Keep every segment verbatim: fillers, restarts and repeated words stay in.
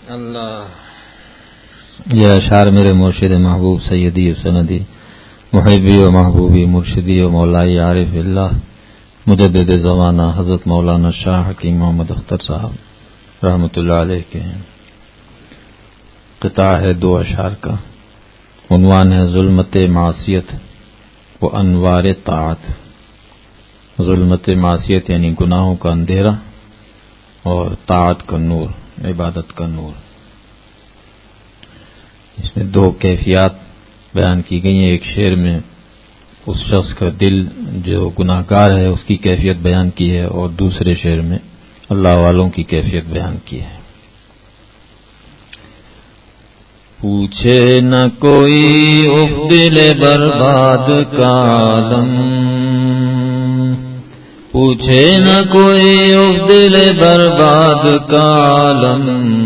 اللہ یہ اشعار میرے مرشد محبوب سیدی و سندی محبی و محبوبی مرشدی و مولائی عارف اللہ مجدد زمانہ حضرت مولانا شاہ حکیم محمد اختر صاحب رحمۃ اللہ علیہ کے ہیں۔ قطع ہے دو اشعار کا، عنوان ہے ظلمت معصیت و انوار طاعت۔ ظلمت معصیت یعنی گناہوں کا اندھیرا اور طاعت کا نور، عبادت کا نور۔ اس میں دو کیفیات بیان کی گئی ہیں۔ ایک شعر میں اس شخص کا دل جو گناہ گار ہے اس کی کیفیت بیان کی ہے، اور دوسرے شعر میں اللہ والوں کی کیفیت بیان کی ہے۔ پوچھے نہ کوئی اف دل برباد کا عالم، پوچھے نہ کوئی اف دل برباد کا عالم،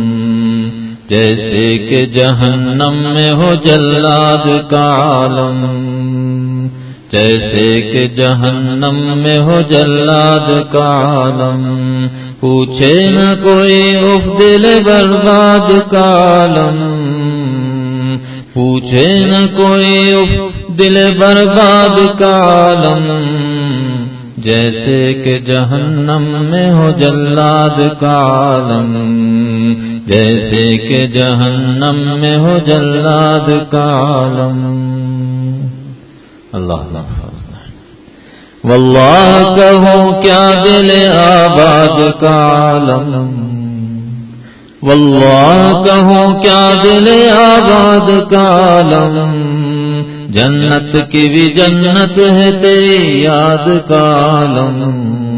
جیسے کہ جہنم میں ہو جلاد کا عالم، جیسے کہ جہنم میں ہو جلاد کا عالم۔ پوچھے نہ کوئی اف دل برباد کا عالم، پوچھے نہ کوئی اف دل برباد کا عالم، جیسے کہ جہنم میں ہو جلاد کا عالم، جیسے کہ جہنم میں ہو جلاد کا عالم۔ اللہ اللہ واللہ کہوں کیا دل آباد کا عالم، واللہ کہوں کیا دل آباد کا عالم، جنت کی بھی جنت ہے تیری یاد کا عالم،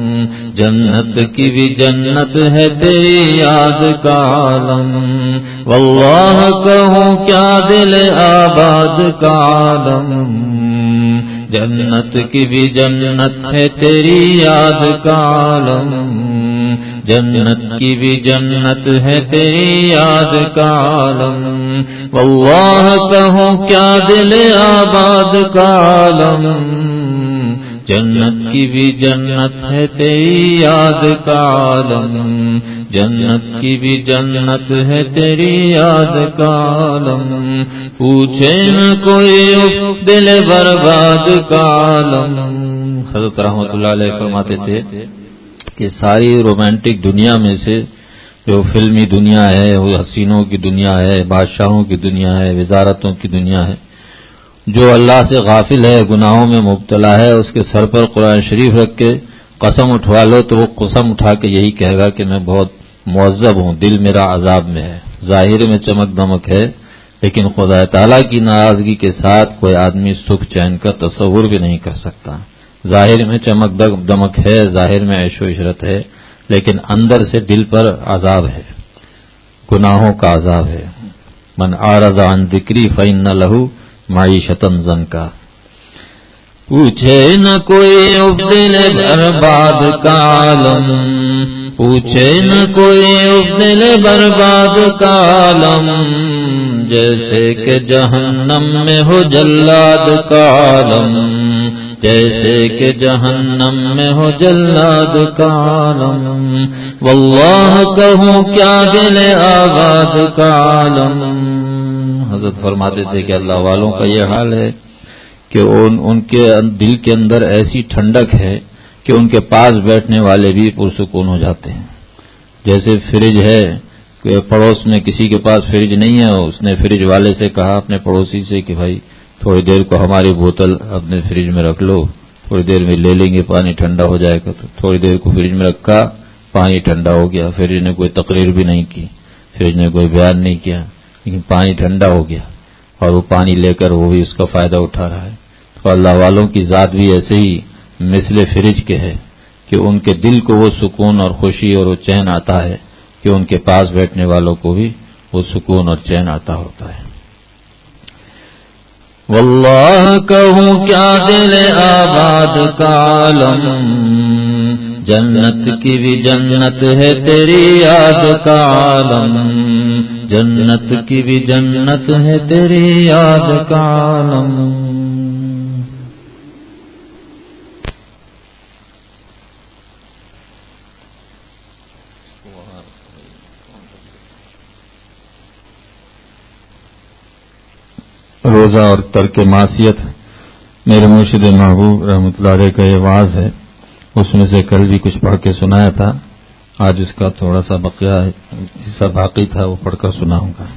جنت کی بھی جنت ہے تیری یاد کا عالم۔ واللہ کہوں کیا دل آباد کا عالم، جنت کی بھی جنت ہے تیری یاد کا عالم، جنت کی بھی جنت ہے تیری یاد کا عالم۔ واللہ کہوں کیا دل آباد کا عالم، جنت کی بھی جنت ہے تیری یاد کا عالم، جنت کی بھی جنت ہے تیری یاد کا عالم۔ پوچھے نہ کوئی دل برباد کا عالم۔ حضرت رحمۃ اللہ علیہ فرماتے تھے کہ ساری رومانٹک دنیا میں سے جو فلمی دنیا ہے، وہ حسینوں کی دنیا ہے، بادشاہوں کی دنیا ہے، وزارتوں کی دنیا ہے، جو اللہ سے غافل ہے، گناہوں میں مبتلا ہے، اس کے سر پر قرآن شریف رکھ کے قسم اٹھوا لو تو وہ قسم اٹھا کے یہی کہے گا کہ میں بہت معذب ہوں، دل میرا عذاب میں ہے۔ ظاہر میں چمک دمک ہے، لیکن خدا تعالیٰ کی ناراضگی کے ساتھ کوئی آدمی سکھ چین کا تصور بھی نہیں کر سکتا۔ ظاہر میں چمک دمک ہے، ظاہر میں عیش و عشرت ہے، لیکن اندر سے دل پر عذاب ہے، گناہوں کا عذاب ہے۔ من اعرض عن ذکری فإن لہ معیشۃ ضنکا۔ پوچھے نہ کوئی اف دل برباد کا عالم، پوچھے نہ کوئی اف دل برباد کا عالم، جیسے کہ جہنم میں ہو جلاد کا عالم، جیسے کہ جہنم میں ہو جلاد کا عالم۔ واللہ کہوں کیا دل آباد کا عالم۔ حضرت فرماتے تھے کہ اللہ والوں کا یہ حال ہے کہ ان ان کے دل کے اندر ایسی ٹھنڈک ہے کہ ان کے پاس بیٹھنے والے بھی پرسکون ہو جاتے ہیں۔ جیسے فریج ہے کہ پڑوس میں کسی کے پاس فریج نہیں ہے، اس نے فریج والے سے کہا اپنے پڑوسی سے کہ بھائی تھوڑی دیر کو ہماری بوتل اپنے فریج میں رکھ لو، تھوڑی دیر میں لے لیں گے، پانی ٹھنڈا ہو جائے گا۔ تو تھوڑی دیر کو فریج میں رکھا، پانی ٹھنڈا ہو گیا، فریج نے کوئی تقریر بھی نہیں کی، فریج نے کوئی بیان نہیں کیا، لیکن پانی ٹھنڈا ہو گیا، اور وہ پانی لے کر وہ بھی اس کا فائدہ اٹھا رہا ہے۔ تو اللہ والوں کی ذات بھی ایسے ہی مثل فریج کے ہے کہ ان کے دل کو وہ سکون اور خوشی اور وہ چین آتا ہے کہ ان کے پاس بیٹھنے والوں کو بھی وہ سکون اور چین آتا ہوتا ہے۔ واللہ کہوں کیا دل آباد کا عالم، جنت کی بھی جنت ہے تیری یاد کا عالم، جنت کی بھی جنت ہے تیری یاد کا عالم۔ روزہ اور ترک معصیت میرے مرشد محبوب رحمۃ اللہ علیہ کا یہ واعظ ہے، اس میں سے کل بھی کچھ پڑھ کے سنایا تھا، آج اس کا تھوڑا سا بقیہ حصہ باقی تھا، وہ پڑھ کر سناؤں گا۔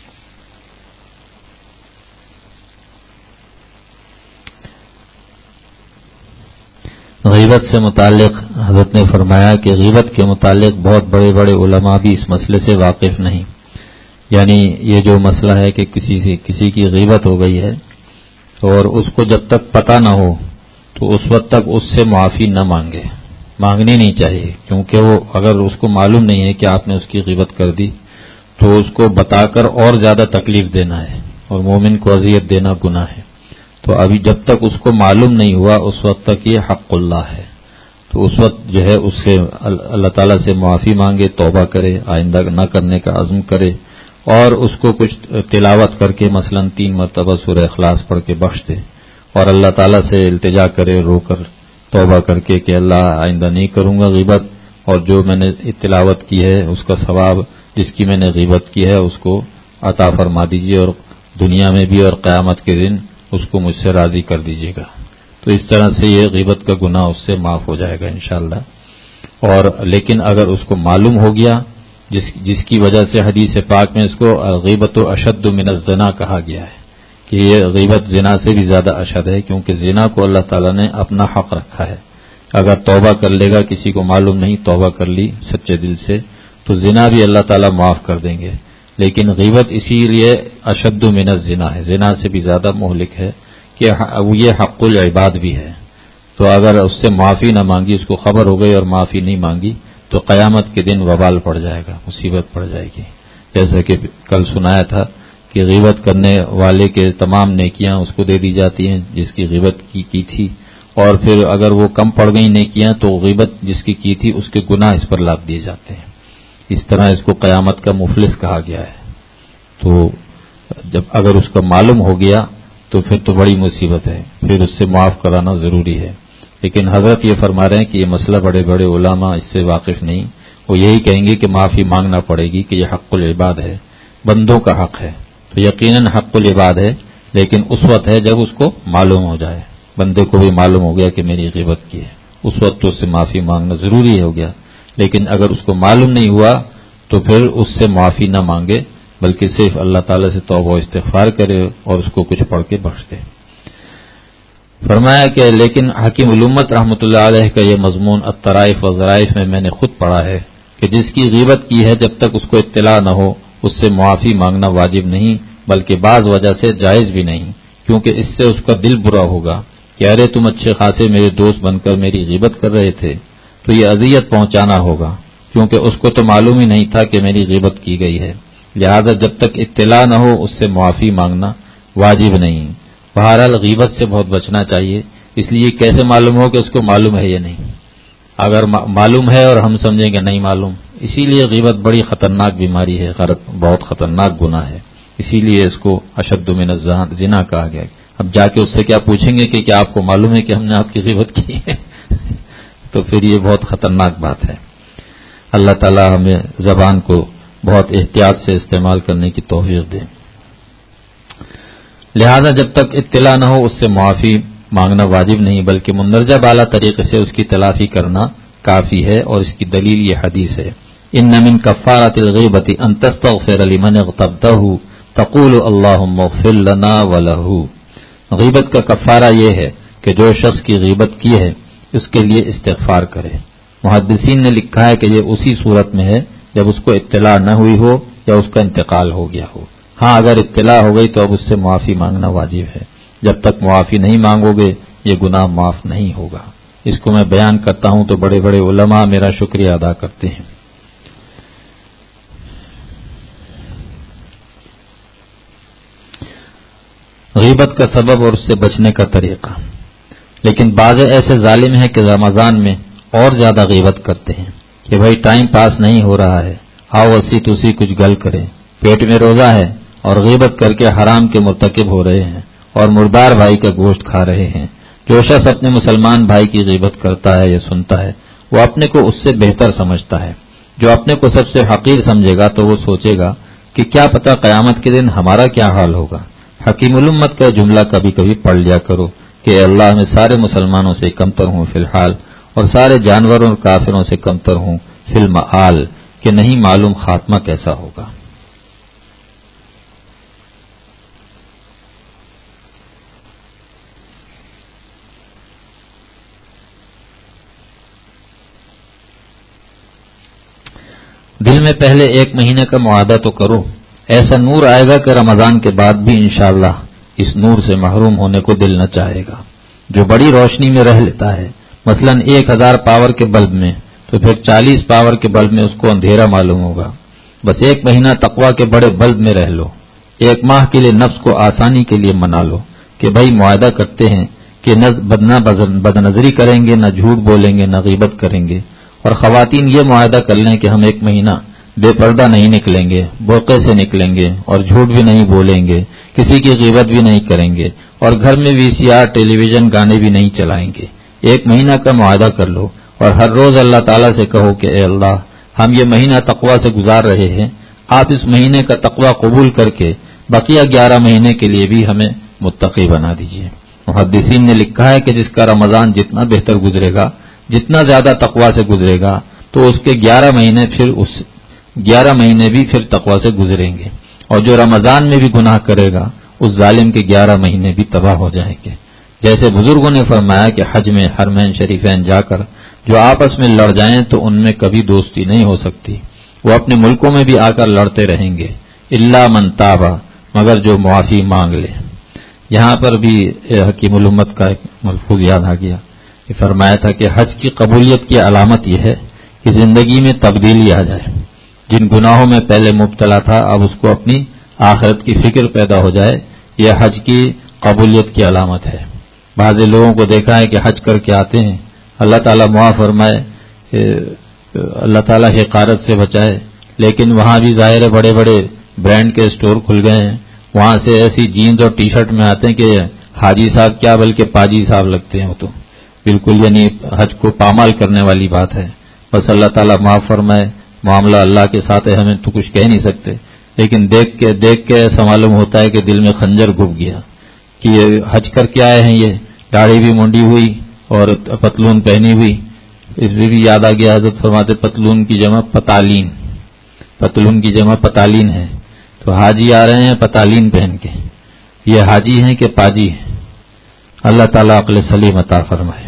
غیبت سے متعلق حضرت نے فرمایا کہ غیبت کے متعلق بہت بڑے بڑے علماء بھی اس مسئلے سے واقف نہیں، یعنی یہ جو مسئلہ ہے کہ کسی سے کسی کی غیبت ہو گئی ہے اور اس کو جب تک پتہ نہ ہو تو اس وقت تک اس سے معافی نہ مانگے، مانگنی نہیں چاہیے، کیونکہ وہ اگر اس کو معلوم نہیں ہے کہ آپ نے اس کی غیبت کر دی تو اس کو بتا کر اور زیادہ تکلیف دینا ہے، اور مومن کو اذیت دینا گناہ ہے۔ تو ابھی جب تک اس کو معلوم نہیں ہوا اس وقت تک یہ حق اللہ ہے، تو اس وقت جو ہے اس سے اللہ تعالیٰ سے معافی مانگے، توبہ کرے، آئندہ نہ کرنے کا عزم کرے، اور اس کو کچھ تلاوت کر کے مثلا تین مرتبہ سورہ اخلاص پڑھ کے بخش دے، اور اللہ تعالیٰ سے التجا کرے، رو کر توبہ کر کے کہ اللہ آئندہ نہیں کروں گا غیبت، اور جو میں نے تلاوت کی ہے اس کا ثواب جس کی میں نے غیبت کی ہے اس کو عطا فرما دیجیے، اور دنیا میں بھی اور قیامت کے دن اس کو مجھ سے راضی کر دیجیے گا۔ تو اس طرح سے یہ غیبت کا گناہ اس سے معاف ہو جائے گا انشاءاللہ۔ اور لیکن اگر اس کو معلوم ہو گیا، جس جس کی وجہ سے حدیث پاک میں اس کو غیبت و اشد من الزنا کہا گیا ہے کہ یہ غیبت زنا سے بھی زیادہ اشد ہے، کیونکہ زنا کو اللہ تعالیٰ نے اپنا حق رکھا ہے۔ اگر توبہ کر لے گا، کسی کو معلوم نہیں توبہ کر لی سچے دل سے، تو زنا بھی اللہ تعالیٰ معاف کر دیں گے، لیکن غیبت اسی لیے اشد من الزنا ہے، زنا سے بھی زیادہ مہلک ہے کہ یہ حق العباد بھی ہے۔ تو اگر اس سے معافی نہ مانگی، اس کو خبر ہو گئی اور معافی نہیں مانگی تو قیامت کے دن وبال پڑ جائے گا، مصیبت پڑ جائے گی۔ جیسا کہ کل سنایا تھا کہ غیبت کرنے والے کے تمام نیکیاں اس کو دے دی جاتی ہیں جس کی غیبت کی کی تھی، اور پھر اگر وہ کم پڑ گئی نیکیاں تو غیبت جس کی کی تھی اس کے گناہ اس پر لاد دیے جاتے ہیں۔ اس طرح اس کو قیامت کا مفلس کہا گیا ہے۔ تو جب اگر اس کا معلوم ہو گیا تو پھر تو بڑی مصیبت ہے، پھر اس سے معاف کرانا ضروری ہے۔ لیکن حضرت یہ فرما رہے ہیں کہ یہ مسئلہ بڑے بڑے علماء اس سے واقف نہیں، وہ یہی کہیں گے کہ معافی مانگنا پڑے گی کہ یہ حق العباد ہے، بندوں کا حق ہے، تو یقیناً حق العباد ہے، لیکن اس وقت ہے جب اس کو معلوم ہو جائے، بندے کو بھی معلوم ہو گیا کہ میری غیبت کی ہے، اس وقت تو اس سے معافی مانگنا ضروری ہو گیا۔ لیکن اگر اس کو معلوم نہیں ہوا تو پھر اس سے معافی نہ مانگے، بلکہ صرف اللہ تعالیٰ سے توبہ و استغفار کرے اور اس کو کچھ پڑھ کے بخش دے۔ فرمایا کہ لیکن حکیم علومت رحمۃ اللہ علیہ کا یہ مضمون الطرائف و ظرائف میں میں نے خود پڑھا ہے کہ جس کی غیبت کی ہے جب تک اس کو اطلاع نہ ہو اس سے معافی مانگنا واجب نہیں، بلکہ بعض وجہ سے جائز بھی نہیں، کیونکہ اس سے اس کا دل برا ہوگا کہ ارے تم اچھے خاصے میرے دوست بن کر میری غیبت کر رہے تھے، تو یہ اذیت پہنچانا ہوگا، کیونکہ اس کو تو معلوم ہی نہیں تھا کہ میری غیبت کی گئی ہے، لہذا جب تک اطلاع نہ ہو اس سے معافی مانگنا واجب نہیں۔ بہرحال غیبت سے بہت بچنا چاہیے، اس لیے کیسے معلوم ہو کہ اس کو معلوم ہے یا نہیں؟ اگر معلوم ہے اور ہم سمجھیں کہ نہیں معلوم، اسی لیے غیبت بڑی خطرناک بیماری ہے، بہت خطرناک گناہ ہے، اسی لیے اس کو اشد من الزنا کہا گیا۔ اب جا کے اس سے کیا پوچھیں گے کہ کیا آپ کو معلوم ہے کہ ہم نے آپ کی غیبت کی ہے؟ تو پھر یہ بہت خطرناک بات ہے۔ اللہ تعالی ہمیں زبان کو بہت احتیاط سے استعمال کرنے کی توفیق دے۔ لہذا جب تک اطلاع نہ ہو اس سے معافی مانگنا واجب نہیں، بلکہ مندرجہ بالا طریقے سے اس کی تلافی کرنا کافی ہے، اور اس کی دلیل یہ حدیث ہے، ان من کفارۃ الغیبۃ ان تستغفر لمن اغتبتہ تقول اللہم اغفر لنا ولہ۔ غیبت کا کفارہ یہ ہے کہ جو شخص کی غیبت کی ہے اس کے لیے استغفار کرے۔ محدثین نے لکھا ہے کہ یہ اسی صورت میں ہے جب اس کو اطلاع نہ ہوئی ہو یا اس کا انتقال ہو گیا ہو۔ ہاں اگر اطلاع ہو گئی تو اب اس سے معافی مانگنا واجب ہے، جب تک معافی نہیں مانگو گے یہ گناہ معاف نہیں ہوگا۔ اس کو میں بیان کرتا ہوں تو بڑے بڑے علماء میرا شکریہ ادا کرتے ہیں۔ غیبت کا سبب اور اس سے بچنے کا طریقہ۔ لیکن بعض ایسے ظالم ہیں کہ رمضان میں اور زیادہ غیبت کرتے ہیں کہ بھائی ٹائم پاس نہیں ہو رہا ہے، آؤ اسی توسی کچھ گل کریں، پیٹ میں روزہ ہے اور غیبت کر کے حرام کے مرتکب ہو رہے ہیں اور مردار بھائی کا گوشت کھا رہے ہیں۔ جو شخص اپنے مسلمان بھائی کی غیبت کرتا ہے یا سنتا ہے وہ اپنے کو اس سے بہتر سمجھتا ہے۔ جو اپنے کو سب سے حقیر سمجھے گا تو وہ سوچے گا کہ کیا پتہ قیامت کے دن ہمارا کیا حال ہوگا، حکیم الامت کا جملہ کبھی کبھی پڑھ لیا کرو کہ اللہ میں سارے مسلمانوں سے کمتر ہوں فی الحال، اور سارے جانوروں اور کافروں سے کمتر ہوں فی المآل، کہ نہیں معلوم خاتمہ کیسا ہوگا۔ دل میں پہلے ایک مہینے کا معاہدہ تو کرو، ایسا نور آئے گا کہ رمضان کے بعد بھی انشاءاللہ اس نور سے محروم ہونے کو دل نہ چاہے گا۔ جو بڑی روشنی میں رہ لیتا ہے، مثلا ایک ہزار پاور کے بلب میں، تو پھر چالیس پاور کے بلب میں اس کو اندھیرا معلوم ہوگا۔ بس ایک مہینہ تقویٰ کے بڑے بلب میں رہ لو، ایک ماہ کے لیے نفس کو آسانی کے لیے منا لو کہ بھائی معاہدہ کرتے ہیں کہ نہ بدنظری کریں گے، نہ جھوٹ بولیں گے، نہ غیبت کریں گے، اور خواتین یہ معاہدہ کر لیں کہ ہم ایک مہینہ بے پردہ نہیں نکلیں گے، برقعے سے نکلیں گے، اور جھوٹ بھی نہیں بولیں گے، کسی کی غیبت بھی نہیں کریں گے، اور گھر میں وی سی آر ٹیلی ویژن گانے بھی نہیں چلائیں گے۔ ایک مہینہ کا معاہدہ کر لو، اور ہر روز اللہ تعالیٰ سے کہو کہ اے اللہ، ہم یہ مہینہ تقویٰ سے گزار رہے ہیں، آپ اس مہینے کا تقویٰ قبول کر کے بقیہ گیارہ مہینے کے لیے بھی ہمیں متقی بنا دیجیے۔ محدثین نے لکھا ہے کہ جس کا رمضان جتنا بہتر گزرے گا، جتنا زیادہ تقویٰ سے گزرے گا، تو اس کے گیارہ مہینے پھر اس گیارہ مہینے بھی پھر تقویٰ سے گزریں گے، اور جو رمضان میں بھی گناہ کرے گا اس ظالم کے گیارہ مہینے بھی تباہ ہو جائیں گے۔ جیسے بزرگوں نے فرمایا کہ حج میں حرمین شریفین جا کر جو آپس میں لڑ جائیں تو ان میں کبھی دوستی نہیں ہو سکتی، وہ اپنے ملکوں میں بھی آ کر لڑتے رہیں گے، الا من تابا، مگر جو معافی مانگ لے۔ یہاں پر بھی حکیم الامت کا ایک ملفوظ یاد آ گیا، یہ فرمایا تھا کہ حج کی قبولیت کی علامت یہ ہے کہ زندگی میں تبدیلی آ جائے، جن گناہوں میں پہلے مبتلا تھا اب اس کو اپنی آخرت کی فکر پیدا ہو جائے، یہ حج کی قبولیت کی علامت ہے۔ بعض لوگوں کو دیکھا ہے کہ حج کر کے آتے ہیں، اللہ تعالیٰ معاف فرمائے، اللہ تعالیٰ حقارت سے بچائے، لیکن وہاں بھی ظاہر ہے بڑے بڑے برانڈ کے اسٹور کھل گئے ہیں، وہاں سے ایسی جینز اور ٹی شرٹ میں آتے ہیں کہ حاجی صاحب کیا بلکہ پاجی صاحب لگتے ہیں، وہ تو بالکل یعنی حج کو پامال کرنے والی بات ہے۔ بس اللہ تعالیٰ معاف فرمائے، معاملہ اللہ کے ساتھ ہے، ہمیں تو کچھ کہہ نہیں سکتے، لیکن دیکھ کے دیکھ کے ایسا معلوم ہوتا ہے کہ دل میں خنجر گھپ گیا کہ یہ حج کر کے آئے ہیں، یہ داڑھی بھی منڈی ہوئی اور پتلون پہنی ہوئی۔ اس میں بھی یاد آ گیا، حضرت فرماتے پتلون کی جمع پتالین، پتلون کی جمع پتالین ہے، تو حاجی آ رہے ہیں پتالین پہن کے، یہ حاجی ہیں کہ پاجی ہیں؟ اللہ تعالیٰ عقل سلیم عطا فرمائے۔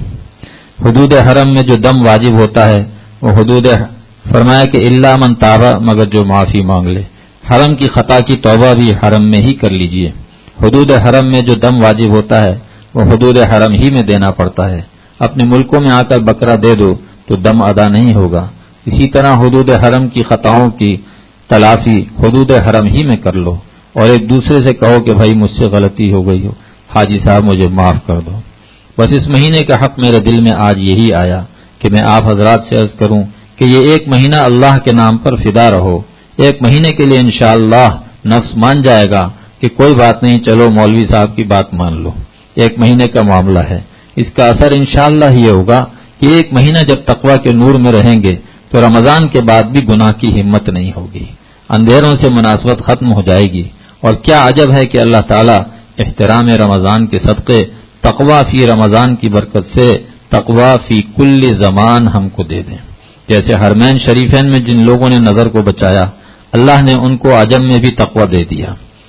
حدود حرم میں جو دم واجب ہوتا ہے وہ حدود فرمایا کہ الا من تابا، مگر جو معافی مانگ لے۔ حرم کی خطا کی توبہ بھی حرم میں ہی کر لیجئے۔ حدود حرم میں جو دم واجب ہوتا ہے وہ حدود حرم ہی میں دینا پڑتا ہے۔ اپنے ملکوں میں آ کر بکرا دے دو تو دم ادا نہیں ہوگا۔ اسی طرح حدود حرم کی خطاؤں کی تلافی حدود حرم ہی میں کر لو، اور ایک دوسرے سے کہو کہ بھائی مجھ سے غلطی ہو گئی ہو، حاجی صاحب مجھے معاف کر دو۔ بس اس مہینے کا حق میرے دل میں آج یہی آیا کہ میں آپ حضرات سے عرض کروں کہ یہ ایک مہینہ اللہ کے نام پر فدا رہو۔ ایک مہینے کے لیے انشاءاللہ نفس مان جائے گا کہ کوئی بات نہیں، چلو مولوی صاحب کی بات مان لو، ایک مہینے کا معاملہ ہے۔ اس کا اثر انشاءاللہ یہ ہوگا کہ ایک مہینہ جب تقویٰ کے نور میں رہیں گے تو رمضان کے بعد بھی گناہ کی ہمت نہیں ہوگی، اندھیروں سے مناسبت ختم ہو جائے گی۔ اور کیا عجب ہے کہ اللہ تعالیٰ احترام رمضان کے صدقے تقویٰ فی رمضان کی برکت سے تقویٰ فی کل زمان ہم کو دے دیں۔ جیسے حرمین شریفین میں جن لوگوں نے نظر کو بچایا، اللہ نے ان کو عجم میں بھی تقویٰ دے دیا۔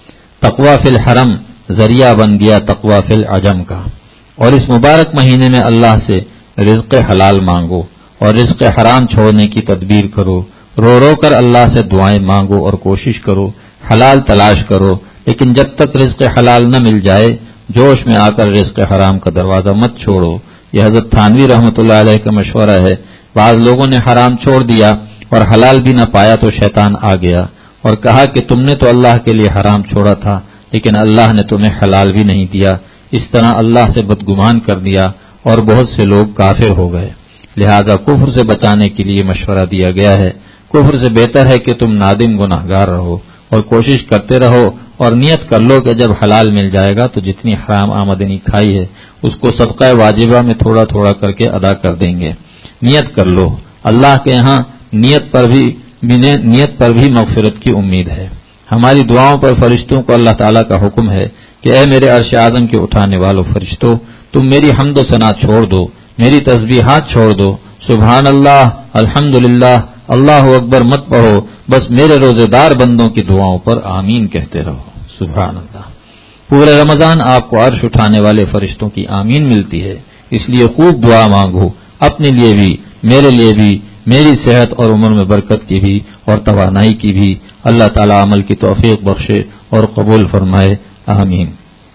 تقویٰ فی الحرم ذریعہ بن گیا تقویٰ فی العجم کا۔ اور اس مبارک مہینے میں اللہ سے رزق حلال مانگو اور رزق حرام چھوڑنے کی تدبیر کرو، رو رو کر اللہ سے دعائیں مانگو اور کوشش کرو، حلال تلاش کرو، لیکن جب تک رزق حلال نہ مل جائے جوش میں آ کر رزق حرام کا دروازہ مت چھوڑو۔ یہ حضرت تھانوی رحمۃ اللہ علیہ کا مشورہ ہے۔ بعض لوگوں نے حرام چھوڑ دیا اور حلال بھی نہ پایا تو شیطان آ گیا اور کہا کہ تم نے تو اللہ کے لیے حرام چھوڑا تھا لیکن اللہ نے تمہیں حلال بھی نہیں دیا، اس طرح اللہ سے بدگمان کر دیا اور بہت سے لوگ کافر ہو گئے۔ لہذا کفر سے بچانے کے لیے مشورہ دیا گیا ہے۔ کفر سے بہتر ہے کہ تم نادم گناہگار رہو اور کوشش کرتے رہو اور نیت کر لو کہ جب حلال مل جائے گا تو جتنی حرام آمدنی کھائی ہے اس کو صدقہ واجبہ میں تھوڑا تھوڑا کر کے ادا کر دیں گے۔ نیت کر لو، اللہ کے ہاں نیت پر بھی نیت پر بھی مغفرت کی امید ہے۔ ہماری دعاؤں پر فرشتوں کو اللہ تعالیٰ کا حکم ہے کہ اے میرے عرش اعظم کے اٹھانے والوں فرشتوں، تم میری حمد و ثنا چھوڑ دو، میری تسبیحات چھوڑ دو، سبحان اللہ، الحمدللہ، اللہ اکبر مت پڑھو، بس میرے روزے دار بندوں کی دعاؤں پر آمین کہتے رہو۔ سبحان اللہ۔ پورے رمضان آپ کو عرش اٹھانے والے فرشتوں کی آمین ملتی ہے، اس لیے خوب دعا مانگو، اپنے لیے بھی، میرے لیے بھی، میری صحت اور عمر میں برکت کی بھی اور توانائی کی بھی۔ اللہ تعالی عمل کی توفیق بخشے اور قبول فرمائے، آمین۔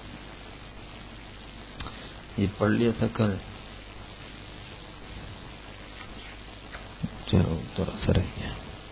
یہ پڑھ لیا تھا کل، چلو تھوڑا سا رہ گیا۔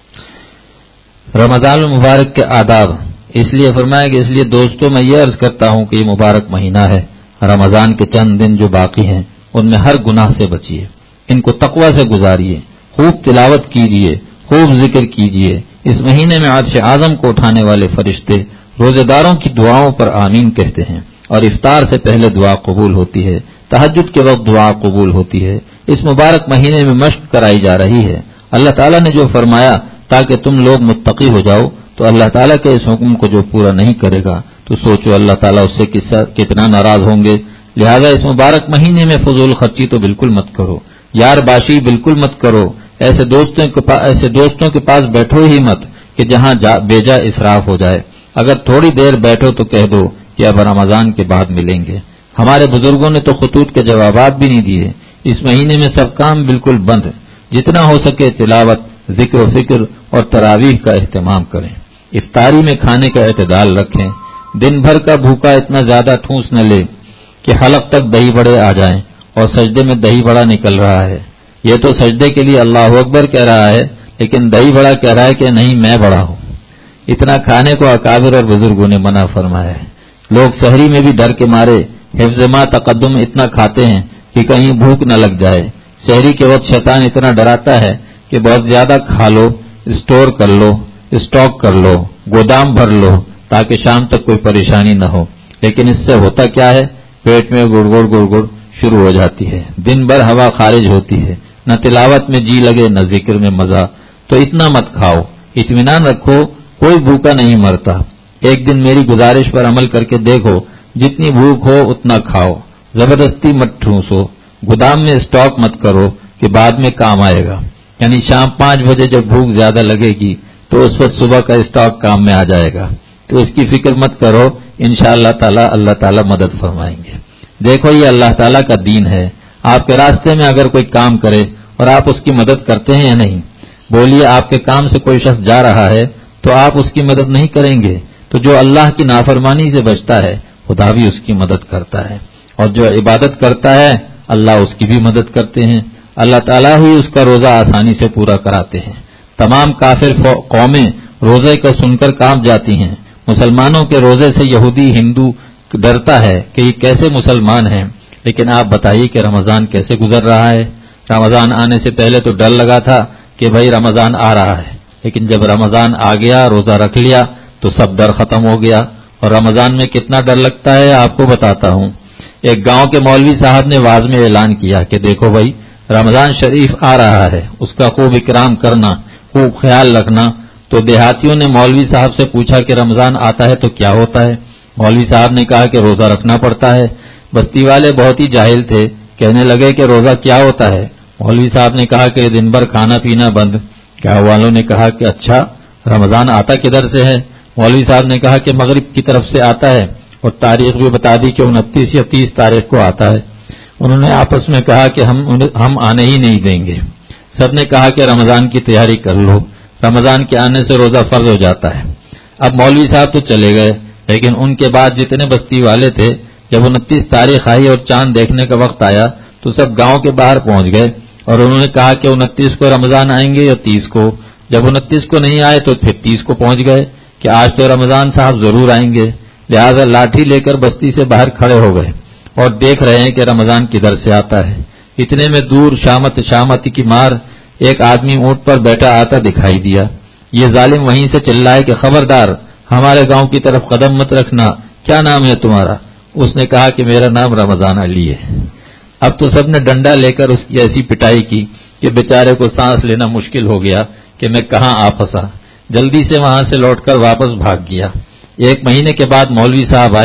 رمضان المبارک کے آداب، اس لیے فرمایا کہ اس لیے دوستوں میں یہ عرض کرتا ہوں کہ یہ مبارک مہینہ ہے، رمضان کے چند دن جو باقی ہیں ان میں ہر گناہ سے بچیے، ان کو تقوی سے گزاریے، خوب تلاوت کیجیے، خوب ذکر کیجیے۔ اس مہینے میں عرش اعظم کو اٹھانے والے فرشتے روزے داروں کی دعاؤں پر آمین کہتے ہیں، اور افطار سے پہلے دعا قبول ہوتی ہے، تہجد کے وقت دعا قبول ہوتی ہے۔ اس مبارک مہینے میں مشق کرائی جا رہی ہے۔ اللہ تعالیٰ نے جو فرمایا تاکہ تم لوگ متقی ہو جاؤ، تو اللہ تعالیٰ کے اس حکم کو جو پورا نہیں کرے گا تو سوچو اللہ تعالیٰ اس سے کتنا ناراض ہوں گے۔ لہذا اس مبارک مہینے میں فضول خرچی تو بالکل مت کرو، یار باشی بالکل مت کرو، ایسے دوستوں کے پاس ایسے دوستوں کے پاس بیٹھو ہی مت کہ جہاں بیجا اسراف ہو جائے۔ اگر تھوڑی دیر بیٹھو تو کہہ دو کہ اب رمضان کے بعد ملیں گے۔ ہمارے بزرگوں نے تو خطوط کے جوابات بھی نہیں دیے۔ اس مہینے میں سب کام بالکل بند، جتنا ہو سکے تلاوت، ذکر و فکر اور تراویح کا اہتمام کریں۔ افطاری میں کھانے کا اعتدال رکھیں، دن بھر کا بھوکا اتنا زیادہ ٹھونس نہ لے کہ حلق تک دہی بڑے آ جائیں اور سجدے میں دہی بڑا نکل رہا ہے۔ یہ تو سجدے کے لیے اللہ اکبر کہہ رہا ہے، لیکن دہی بڑا کہہ رہا ہے کہ نہیں میں بڑا ہوں۔ اتنا کھانے کو اکابر اور بزرگوں نے منع فرمایا ہے۔ لوگ سحری میں بھی ڈر کے مارے حفظ ما تقدم اتنا کھاتے ہیں کہ کہیں بھوک نہ لگ جائے۔ سحری کے وقت شیطان اتنا ڈراتا ہے کہ بہت زیادہ کھا لو، اسٹور کر لو، اسٹاک کر لو، گودام بھر لو تاکہ شام تک کوئی پریشانی نہ ہو۔ لیکن اس سے ہوتا کیا ہے، پیٹ میں گڑ گڑ گڑ گڑ شروع ہو جاتی ہے، دن بھر ہوا خارج ہوتی ہے، نہ تلاوت میں جی لگے نہ ذکر میں مزہ۔ تو اتنا مت کھاؤ، اطمینان رکھو، کوئی بھوکا نہیں مرتا۔ ایک دن میری گزارش پر عمل کر کے دیکھو، جتنی بھوک ہو اتنا کھاؤ، زبردستی مت ٹھونسو، گودام میں اسٹاک مت کرو کہ بعد میں کام آئے گا۔ یعنی شام پانچ بجے جب بھوک زیادہ لگے گی تو اس وقت صبح کا اسٹاک کام میں آ جائے گا، تو اس کی فکر مت کرو، انشاءاللہ تعالی اللہ تعالی مدد فرمائیں گے۔ دیکھو یہ اللہ تعالیٰ کا دین ہے، آپ کے راستے میں اگر کوئی کام کرے اور آپ اس کی مدد کرتے ہیں یا نہیں؟ بولیے آپ کے کام سے کوئی شخص جا رہا ہے تو آپ اس کی مدد نہیں کریں گے؟ تو جو اللہ کی نافرمانی سے بچتا ہے خدا بھی اس کی مدد کرتا ہے، اور جو عبادت کرتا ہے اللہ اس کی بھی مدد کرتے ہیں۔ اللہ تعالیٰ ہی اس کا روزہ آسانی سے پورا کراتے ہیں۔ تمام کافر قومیں روزے کا سن کر کانپ جاتی ہیں۔ مسلمانوں کے روزے سے یہودی ہندو ڈرتا ہے کہ یہ کیسے مسلمان ہیں، لیکن آپ بتائیے کہ رمضان کیسے گزر رہا ہے۔ رمضان آنے سے پہلے تو ڈر لگا تھا کہ بھائی رمضان آ رہا ہے، لیکن جب رمضان آ گیا، روزہ رکھ لیا تو سب ڈر ختم ہو گیا۔ اور رمضان میں کتنا ڈر لگتا ہے آپ کو بتاتا ہوں۔ ایک گاؤں کے مولوی صاحب نے واعظ میں اعلان کیا کہ دیکھو بھائی رمضان شریف آ رہا ہے، اس کا خوب اکرام کرنا، خوب خیال رکھنا۔ تو دیہاتیوں نے مولوی صاحب سے پوچھا کہ رمضان آتا ہے تو کیا ہوتا ہے؟ مولوی صاحب نے کہا کہ روزہ رکھنا پڑتا ہے۔ بستی والے بہت ہی جاہل تھے، کہنے لگے کہ روزہ کیا ہوتا ہے؟ مولوی صاحب نے کہا کہ دن بھر کھانا پینا بند۔ گاؤں والوں نے کہا کہ اچھا رمضان آتا کدھر سے ہے؟ مولوی صاحب نے کہا کہ مغرب کی طرف سے آتا ہے، اور تاریخ بھی بتا دی کہ انتیس یا تیس تاریخ کو آتا ہے۔ انہوں نے آپس میں کہا کہ ہم ہم آنے ہی نہیں دیں گے۔ سب نے کہا کہ رمضان کی تیاری کر لو، رمضان کے آنے سے روزہ فرض ہو جاتا ہے۔ اب مولوی صاحب تو چلے گئے، لیکن ان کے بعد جتنے بستی والے تھے جب انتیس تاریخ آئی اور چاند دیکھنے کا وقت آیا تو سب گاؤں کے باہر پہنچ گئے، اور انہوں نے کہا کہ انتیس کو رمضان آئیں گے یا تیس کو۔ جب انتیس کو نہیں آئے تو پھر تیس کو پہنچ گئے کہ آج تو رمضان صاحب ضرور آئیں گے۔ لہذا لاٹھی لے کر بستی سے باہر کھڑے ہو گئے اور دیکھ رہے ہیں کہ رمضان کدھر سے آتا ہے۔ اتنے میں دور شامت شامت کی مار ایک آدمی اونٹ پر بیٹھا آتا دکھائی دیا۔ یہ ظالم وہیں سے چلائے کہ خبردار ہمارے گاؤں کی طرف قدم مت رکھنا، کیا نام ہے تمہارا؟ اس نے کہا کہ میرا نام رمضان علی ہے۔ اب تو سب نے ڈنڈا لے کر اس کی ایسی پٹائی کی کہ بیچارے کو سانس لینا مشکل ہو گیا کہ میں کہاں آ پھنسا۔ جلدی سے وہاں سے لوٹ کر واپس بھاگ گیا۔ ایک مہینے کے بعد مولوی صاحب آئے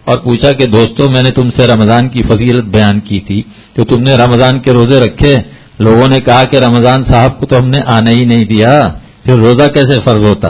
اور پوچھا کہ دوستو میں نے تم سے رمضان کی فضیلت بیان کی تھی تو تم نے رمضان کے روزے رکھے؟ لوگوں نے کہا کہ رمضان صاحب کو تو ہم نے آنے ہی نہیں دیا، پھر روزہ کیسے فرض ہوتا؟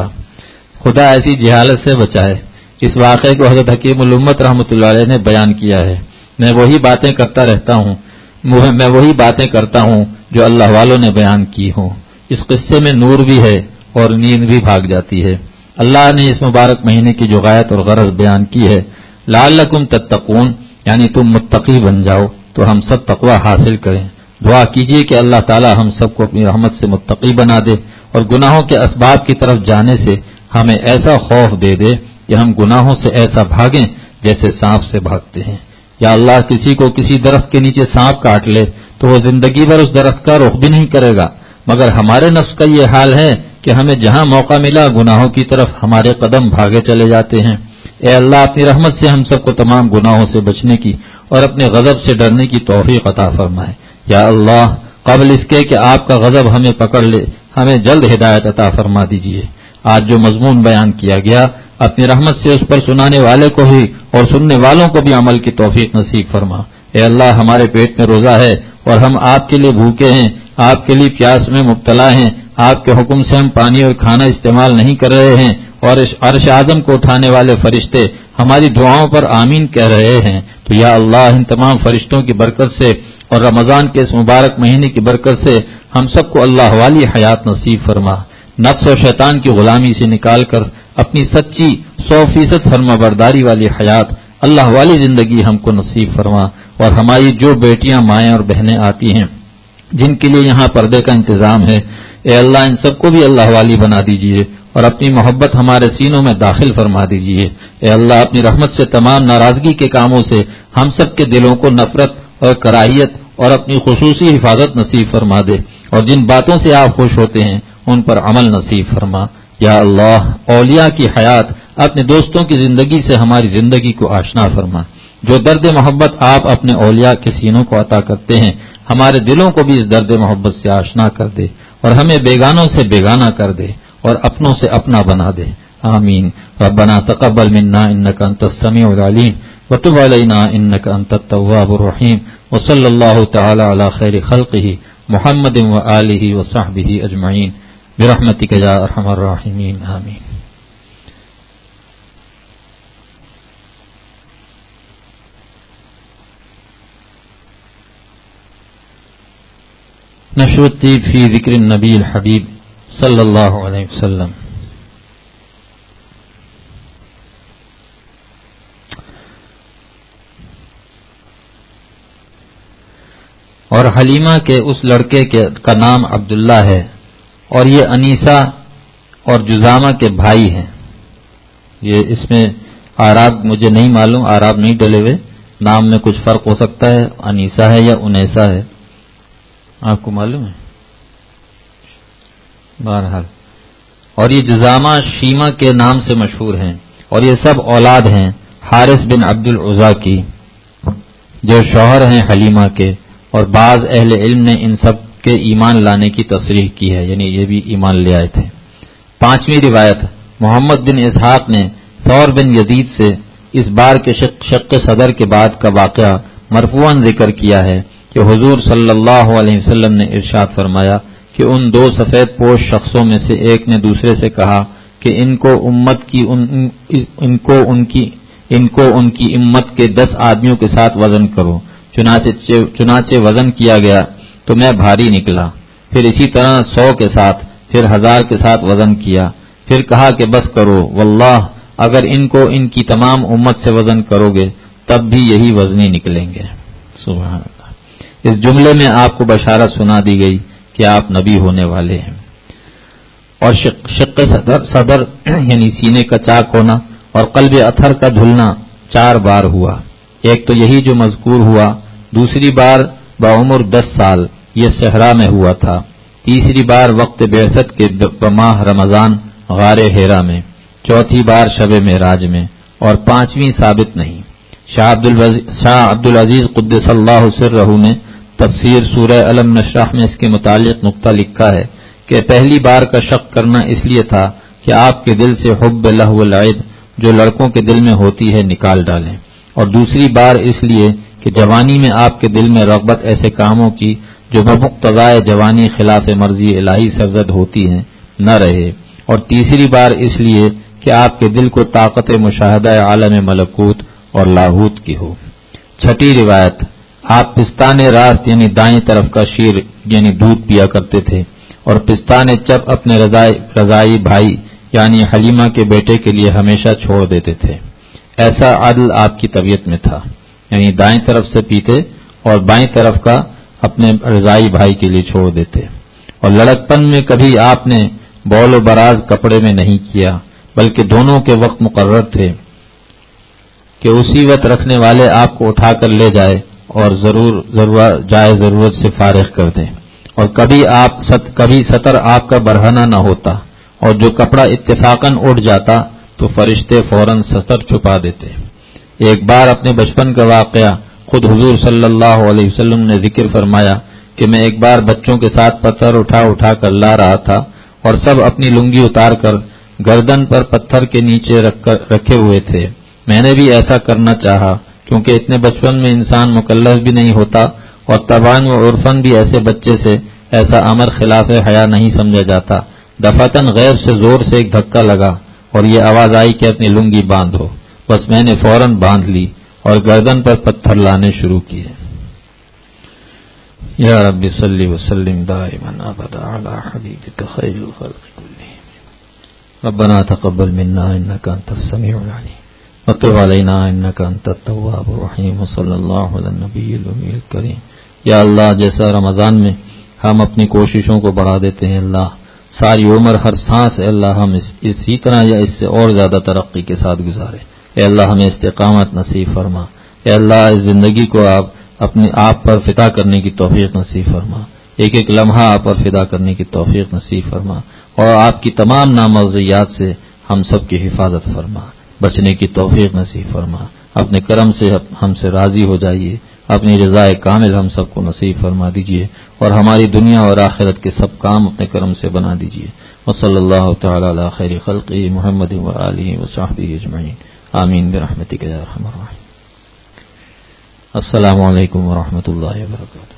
خدا ایسی جہالت سے بچائے۔ اس واقعے کو حضرت حکیم الامت رحمۃ اللہ علیہ نے بیان کیا ہے۔ میں وہی باتیں کرتا رہتا ہوں میں وہی باتیں کرتا ہوں جو اللہ والوں نے بیان کی ہوں۔ اس قصے میں نور بھی ہے اور نیند بھی بھاگ جاتی ہے۔ اللہ نے اس مبارک مہینے کی جو غایت اور غرض بیان کی ہے، لعلکم تتقون، یعنی تم متقی بن جاؤ تو ہم سب تقوی حاصل کریں۔ دعا کیجیے کہ اللہ تعالی ہم سب کو اپنی رحمت سے متقی بنا دے اور گناہوں کے اسباب کی طرف جانے سے ہمیں ایسا خوف دے دے کہ ہم گناہوں سے ایسا بھاگیں جیسے سانپ سے بھاگتے ہیں۔ یا اللہ کسی کو کسی درخت کے نیچے سانپ کاٹ لے تو وہ زندگی بھر اس درخت کا رخ بھی نہیں کرے گا، مگر ہمارے نفس کا یہ حال ہے کہ ہمیں جہاں موقع ملا گناہوں کی طرف ہمارے قدم بھاگے چلے جاتے ہیں۔ اے اللہ اپنی رحمت سے ہم سب کو تمام گناہوں سے بچنے کی اور اپنے غضب سے ڈرنے کی توفیق عطا فرمائے۔ یا اللہ قبل اس کے کہ آپ کا غضب ہمیں پکڑ لے ہمیں جلد ہدایت عطا فرما دیجیے۔ آج جو مضمون بیان کیا گیا اپنی رحمت سے اس پر سنانے والے کو بھی اور سننے والوں کو بھی عمل کی توفیق نصیب فرما۔ اے اللہ ہمارے پیٹ میں روزہ ہے اور ہم آپ کے لیے بھوکے ہیں، آپ کے لیے پیاس میں مبتلا ہیں، آپ کے حکم سے ہم پانی اور کھانا استعمال نہیں کر رہے ہیں اور عرش اعظم کو اٹھانے والے فرشتے ہماری دعاؤں پر آمین کہہ رہے ہیں، تو یا اللہ ان تمام فرشتوں کی برکت سے اور رمضان کے اس مبارک مہینے کی برکت سے ہم سب کو اللہ والی حیات نصیب فرما۔ نفس و شیطان کی غلامی سے نکال کر اپنی سچی سو فیصد فرما برداری والی حیات اللہ والی زندگی ہم کو نصیب فرما، اور ہماری جو بیٹیاں مائیں اور بہنیں آتی ہیں جن کے لیے یہاں پردے کا انتظام ہے، اے اللہ ان سب کو بھی اللہ والی بنا دیجیے اور اپنی محبت ہمارے سینوں میں داخل فرما دیجیے۔ اے اللہ اپنی رحمت سے تمام ناراضگی کے کاموں سے ہم سب کے دلوں کو نفرت اور کراہیت اور اپنی خصوصی حفاظت نصیب فرما دے، اور جن باتوں سے آپ خوش ہوتے ہیں ان پر عمل نصیب فرما۔ یا اللہ اولیاء کی حیات اپنے دوستوں کی زندگی سے ہماری زندگی کو آشنا فرما۔ جو درد محبت آپ اپنے اولیاء کے سینوں کو عطا کرتے ہیں ہمارے دلوں کو بھی اس درد محبت سے آشنا کر دے اور ہمیں بیگانوں سے بیگانہ کر دے اور اپنوں سے اپنا بنا دے، آمین۔ ربنا تقبل منا انک انت السمیع العلیم وتب علینا انک انت التواب الرحیم، وصلی اللہ تعالی علی خیر خلقہ محمد وآلہ وصحبہ اجمعین برحمتک یا ارحم الراحمین، آمین۔ نشر الطیب فی ذکر النبی الحبیب صلی اللہ علیہ وسلم۔ اور حلیمہ کے اس لڑکے کے کا نام عبداللہ ہے، اور یہ انیسہ اور جزامہ کے بھائی ہیں۔ یہ اس میں اعراب مجھے نہیں معلوم، اعراب نہیں ڈلے ہوئے، نام میں کچھ فرق ہو سکتا ہے، انیسہ ہے یا انیسہ ہے، آپ کو معلوم ہے؟ بہرحال اور یہ جزامہ شیمہ کے نام سے مشہور ہیں، اور یہ سب اولاد ہیں حارث بن عبد العزا کی جو شوہر ہیں حلیمہ کے، اور بعض اہل علم نے ان سب کے ایمان لانے کی تصریح کی ہے، یعنی یہ بھی ایمان لے آئے تھے۔ پانچویں روایت محمد بن اسحاق نے ثور بن یزید سے اس بار کے شق, شق صدر کے بعد کا واقعہ مرفوعاً ذکر کیا ہے کہ حضور صلی اللہ علیہ وسلم نے ارشاد فرمایا کہ ان دو سفید پوش شخصوں میں سے ایک نے دوسرے سے کہا کہ ان کو امت کی ان, ان کو ان کی ان کو ان کی امت کے دس آدمیوں کے ساتھ وزن کرو، چنانچہ چنانچہ وزن کیا گیا تو میں بھاری نکلا، پھر اسی طرح سو کے ساتھ، پھر ہزار کے ساتھ وزن کیا، پھر کہا کہ بس کرو، واللہ اگر ان کو ان کی تمام امت سے وزن کرو گے تب بھی یہی وزنی نکلیں گے۔ سبحان اللہ۔ اس جملے میں آپ کو بشارت سنا دی گئی کہ آپ نبی ہونے والے ہیں۔ اور شق, شق صدر, صدر یعنی سینے کا چاک ہونا اور قلب اطہر کا دھلنا چار بار ہوا، ایک تو یہی جو مذکور ہوا، دوسری بار بعمر دس سال یہ صحرا میں ہوا تھا، تیسری بار وقت بعثت کے بماہ رمضان غار ہیرا میں، چوتھی بار شب معراج میں، اور پانچویں ثابت نہیں۔ شاہ عبدالعزیز قدس اللہ سرہ نے تفسیر سورہ الم نشرح میں اس کے متعلق نقطہ لکھا ہے کہ پہلی بار کا شک کرنا اس لیے تھا کہ آپ کے دل سے حب لہو العب جو لڑکوں کے دل میں ہوتی ہے نکال ڈالیں، اور دوسری بار اس لیے کہ جوانی میں آپ کے دل میں رغبت ایسے کاموں کی جو بمقتضائے جوانی خلاف مرضی الہی سرزد ہوتی ہیں نہ رہے، اور تیسری بار اس لیے کہ آپ کے دل کو طاقت مشاہدہ عالم ملکوت اور لاہوت کی ہو۔ چھٹی روایت، آپ پستان راست یعنی دائیں طرف کا شیر یعنی دودھ پیا کرتے تھے، اور پستان چپ اپنے رضائی رضائی بھائی یعنی حلیمہ کے بیٹے کے لیے ہمیشہ چھوڑ دیتے تھے۔ ایسا عدل آپ کی طبیعت میں تھا، یعنی دائیں طرف سے پیتے اور بائیں طرف کا اپنے رضائی بھائی کے لیے چھوڑ دیتے۔ اور لڑکپن میں کبھی آپ نے بول و براز کپڑے میں نہیں کیا، بلکہ دونوں کے وقت مقرر تھے کہ اسی وقت رکھنے والے آپ کو اٹھا کر لے جائے اور ضرور ضرور جائے ضرورت سے فارغ کر دیں۔ اور کبھی آپ ست کبھی سطر آپ کا برہنہ نہ ہوتا، اور جو کپڑا اتفاقاً اٹھ جاتا تو فرشتے فوراً سطر چھپا دیتے۔ ایک بار اپنے بچپن کا واقعہ خود حضور صلی اللہ علیہ وسلم نے ذکر فرمایا کہ میں ایک بار بچوں کے ساتھ پتھر اٹھا اٹھا کر لا رہا تھا، اور سب اپنی لنگی اتار کر گردن پر پتھر کے نیچے رکھ کر رکھے ہوئے تھے۔ میں نے بھی ایسا کرنا چاہا، کیونکہ اتنے بچپن میں انسان مکلف بھی نہیں ہوتا، اور طبعاً و عرفاً بھی ایسے بچے سے ایسا امر خلاف حیا نہیں سمجھا جاتا۔ دفعتاً غیب سے زور سے ایک دھکا لگا اور یہ آواز آئی کہ اپنی لنگی باندھو۔ بس میں نے فوراً باندھ لی اور گردن پر پتھر لانے شروع کیے۔ یا رب صلی وسلم دائما ابدا علی حبیبک خیر الخلق کلہم۔ ربنا تقبل منا انک انت السمیع العلیم وتب علینا انک انت التواب الرحیم وصلی اللہ علی النبی الامی الکریم۔ یا اللہ، جیسا رمضان میں ہم اپنی کوششوں کو بڑھا دیتے ہیں، اللہ ساری عمر ہر سانس اے اللہ ہم اس اسی طرح یا اس سے اور زیادہ ترقی کے ساتھ گزارے۔ اے اللہ ہمیں استقامت نصیب فرما۔ اے اللہ اس زندگی کو آپ اپنے آپ پر فدا کرنے کی توفیق نصیب فرما، ایک ایک لمحہ آپ پر فدا کرنے کی توفیق نصیب فرما، اور آپ کی تمام نامرضیات سے ہم سب کی حفاظت فرما، بچنے کی توفیق نصیب فرما۔ اپنے کرم سے ہم سے راضی ہو جائیے، اپنی رضائے کامل ہم سب کو نصیب فرما دیجیے، اور ہماری دنیا اور آخرت کے سب کام اپنے کرم سے بنا دیجیے۔ وصلی اللہ تعالی علی خیر خلقہ محمد وآلہ وصحبہ اجمعین، آمین برحمتک یا ارحم الراحمین۔ السلام علیکم ورحمۃ اللہ وبرکاتہ۔